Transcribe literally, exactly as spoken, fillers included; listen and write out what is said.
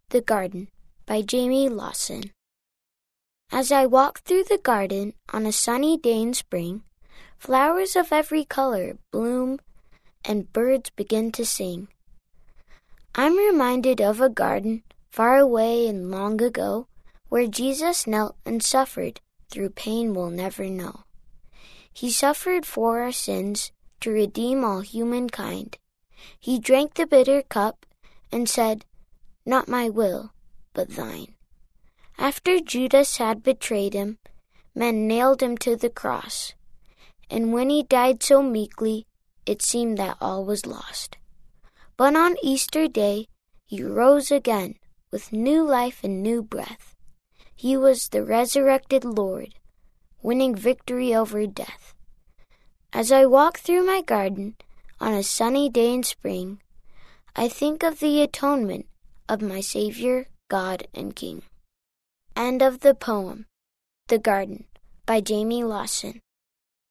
The Garden by Jamie Lawson. As I walk through the garden on a sunny day in spring, flowers of every color bloom and birds begin to sing. I'm reminded of a garden far away and long ago, where Jesus knelt and suffered through pain we'll never know. He suffered for our sins to redeem all humankind. He drank the bitter cup and said, "Not my will, but thine." After Judas had betrayed him, men nailed him to the cross. And when he died so meekly, it seemed that all was lost. But on Easter Day, he rose again with new life and new breath. He was the resurrected Lord, winning victory over death. As I walk through my garden on a sunny day in spring, I think of the atonement of my Savior, God, and King. End of the poem, The Garden, by Jamie Lawson.